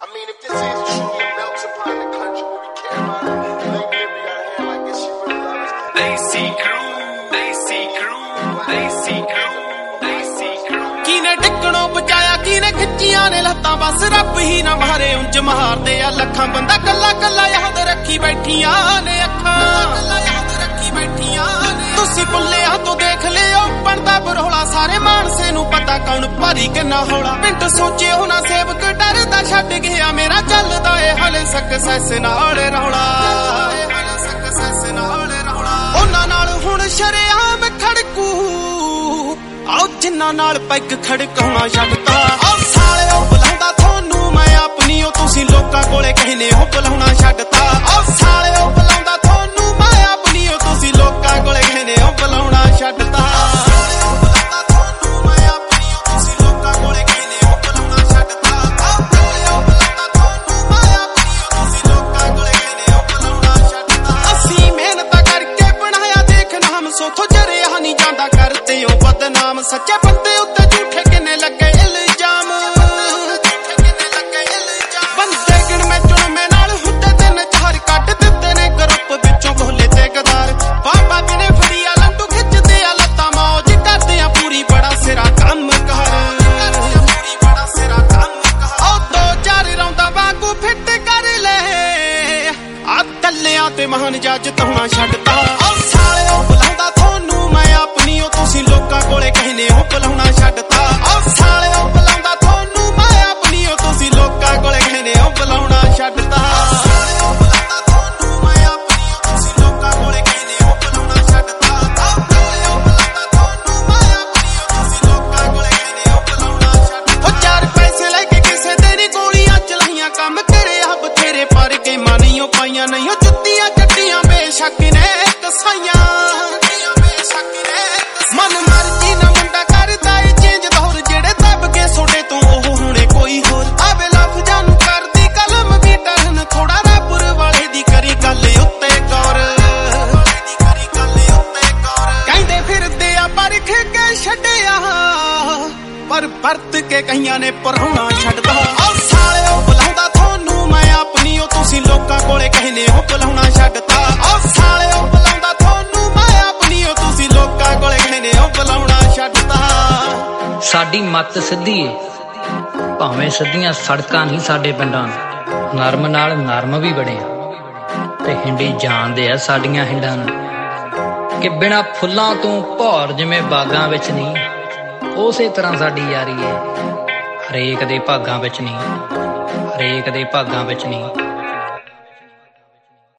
I mean, if this is truly a melting pot in the country where we care about it, maybe we gotta hand like this, she really loves us. AC crew, AC crew, AC crew, AC crew. ਕਿਨੇ ਡਿੱਕਣੋਂ ਬਚਾਇਆ ਕਿਨੇ ਖਿੱਚੀਆਂ ਨੇ ਲੱਤਾਂ ਬਸ ਰੱਬ ਹੀ ਨਾ ਮਾਰੇ ਉਂਝ ਮਾਰਦੇ ਆ ਲੱਖਾਂ ਬੰਦਾ ਕੱਲਾ ਕੱਲਾ ਯਾਦ ਰੱਖੀ ਬੈਠੀਆਂ ਨੇ ਅੱਖਾਂ ਕੱਲਾ ਯਾਦ ਰੱਖੀ ਬੈਠੀਆਂ ਨੇ ਤੁਸੀਂ ਭੁੱਲਿਆ ਤੋਂ ਦੇਖ ਲਿਓ ਬਣਦਾ ਬਰੋਲਾ ਸਾਰੇ ਮਾਨਸੇ ਨੂੰ ਪਤਾ ਕੌਣ ਭਾਰੀ ਕਿੰਨਾ ਹੌਲਾ ਪਿੰਡ ਸੋਚੇ ਹੋਣਾ ਸੇਵਕ ਡਰਦਾ ਛੱਡ ਗਿਆ ਮੇਰਾ ਚੱਲਦਾ ਏ ਹਲੇ ਸਕਸੈਸ ਨਾਲ ਰੌਲਾ ਸਕਸੈਸ ਨਾਲ ਰੌਲਾ ਉਹਨਾਂ ਨਾਲ ਹੁਣ ਸ਼ਰੇਆਮ ਖੜਕੂ ਆਓ ਜਿੰਨਾਂ ਨਾਲ ਪੈਗ ਖੜਕਾਉਣਾ ਛੱਡਤਾ ਆਓ ਸਾਲਿਓ ਬੁਲਾਉਂਦਾ ਤੁਹਾਨੂੰ ਮੈਂ ਆਪਣੀ ਉਹ ਤੁਸੀਂ ਲੋਕਾਂ ਕੋਲੇ ਕਹਿੰਦੇ ਹੋ ਬੁਲਾਉਣਾ ਛੱਡਤਾ ਆਓ ਸਾਲਿਓ ਬੁਲਾਉਂਦਾ ਤੁਹਾਨੂੰ ਮੈਂ ਆਪਣੀ ਉਹ ਤੁਸੀਂ ਲੋਕਾਂ ਕੋਲੇ ਕਹਿੰਦੇ ਹੋ ਬੁਲਾਉਣਾ ਛੱਡਤਾ ਸੱਚੇ ਬੰਦੇ ਉੱਤੇ ਝੂਠੇ ਕਿੰਨੇ ਲੱਗੇ ਇਲਜ਼ਾਮ ਬੰਦੇ ਗਿਣ ਮੈਂ ਚੁਣਵੇਂ ਨਾਲ ਹੁੰਦੇ ਤਿੰਨ ਚਾਰ ਕੱਢ ਦਿੱਤੇ ਨੇ ਗਰੁੱਪ ਵਿੱਚੋਂ ਗੋਲੇ ਤੇ ਗਦਾਰ ਬਾਬਾ ਕਿਨੇ ਫੜੀਆ ਲੰਡੂ ਖਿੱਚਦੇ ਆ ਲੱਤਾਂ ਮੌਜ ਕਰਦੇ ਆ ਪੂਰੀ ਬੜਾ ਸਿਰਾ ਕੰਮ ਕਰ ਉਹ ਦੋ ਚਾਰ ਰੌਂਦਾ ਵਾਂਗੂ ਫਿੱਟ ਕਰ ਲੈ ਆ ਕੱਲਿਆਂ ਤੇ ਮਹਾਨ ਜੱਜ ਤਹੁਣਾ ਛੱਡਤਾ ਉਹ ਸਾਲਿਓ ਬੁਲਾਉਂਦਾ ਤੁਹਾਨੂੰ ਮੈਂ ਆਪਣੀ ਉਹ ਤੁਸੀਂ ਲੋਕਾਂ ਕੋਲੇ ਕਹਿੰਦੇ ਹੋ ਬੁਲਾਉਣਾ ਛੱਡਤਾ ਉਹ ਸਾਲਿਓ ਬੁਲਾਉਂਦਾ ਤੁਹਾਨੂੰ ਮੈਂ ਆਪਣੀ ਉਹ ਤੁਸੀਂ ਲੋਕਾਂ ਕੋਲੇ ਕਹਿੰਦੇ ਹੋ ਬੁਲਾਉਣਾ ਛੱਡਤਾ ਉਹ ਚਾਰ ਪੈਸੇ ਲੈ ਕੇ ਕਿਸੇ ਦੇ ਨੀ ਗੋਲੀਆਂ ਚਲਾਈਆਂ ਕੰਮ ਕਰਿਆ ਬਥੇਰੇ ਪਰ ਗੇਮਾਂ ਨਹੀਂ ਉਹ ਪਾਈਆਂ ਨਹੀਂ ਉਹ ਜੁੱਤੀਆਂ ਚੱਟੀਆਂ ਬੇਸ਼ੱਕ ਨੇ ਕਸਾਈਆਂ ਮਨ ਮਰਜੀ ਨਾ ਮੁੰਡਾ ਕਰਦਾ ਏ ਚੇਂਜ ਦੌਰ ਜਿਹੜੇ ਦੱਬ ਕੇ ਸੋਡੇ ਤੋਂ ਉਹ ਹੁਣੇ ਕੋਈ ਹੋਰ ਆਵੇ ਲਫ਼ਜ਼ਾਂ ਨੂੰ ਕਰਦੀ ਕਲਮ ਵੀ ਟਰਨ ਥੋੜਾ ਰਾਪੁਰ ਵਾਲੇ ਦੀ ਕਰੀ ਗੱਲ ਉੱਤੇ ਗੌਰ ਕਹਿੰਦੇ ਫਿਰਦੇ ਆ ਪਰਖ ਕੇ ਛੱਡਿਆ ਪਰ ਵਰਤ ਕੇ ਕਈਆਂ ਨੇ ਪਰਾਉਣਾ ਛੱਡਦਾ ਆਹ ਸਾਲਿਓ ਬੁਲਾਉਂਦਾ ਤੁਹਾਨੂੰ ਮੈਂ ਆਪਣੀ ਉਹ ਤੁਸੀਂ ਲੋਕਾਂ ਕੋਲੇ ਕਹਿੰਦੇ ਹੋ ਬੁਲਾਉਣਾ ਛੱਡਤਾ ਆਹ ਸਾਲਿਓ ਬੁਲਾਉਂਦਾ ਤੁਹਾਨੂੰ ਮੈਂ ਆਪਣੀ ਉਹ ਤੁਸੀਂ ਲੋਕਾਂ ਕੋਲੇ ਕਹਿੰਦੇ ਹੋ ਬੁਲਾਉਣਾ ਛੱਡਤਾ ਸਾਡੀ ਮੱਤ ਸਿੱਧੀ ਏ ਭਾਵੇਂ ਸਿੱਧੀਆਂ ਸੜਕਾਂ ਨਹੀਂ ਸਾਡੇ ਪਿੰਡਾਂ ਨਰਮ ਨਾਲ ਨਰਮ ਵੀ ਬੜੇ ਆ ਤੇ ਹਿੰਡੀ ਜਾਣਦੇ ਆ ਸਾਡੀਆਂ ਹਿੰਡਾਂ ਨੂੰ ਕਿ ਬਿਨਾਂ ਫੁੱਲਾਂ ਤੋਂ ਭੌਰ ਜਿਵੇਂ ਬਾਗਾਂ ਵਿੱਚ ਨਹੀਂ ਉਸੇ ਤਰ੍ਹਾਂ ਸਾਡੀ ਯਾਰੀ ਏ ਹਰੇਕ ਦੇ ਭਾਗਾਂ ਵਿੱਚ ਨਹੀਂ ਹਰੇਕ ਦੇ ਭਾਗਾਂ ਵਿੱਚ ਨਹੀਂ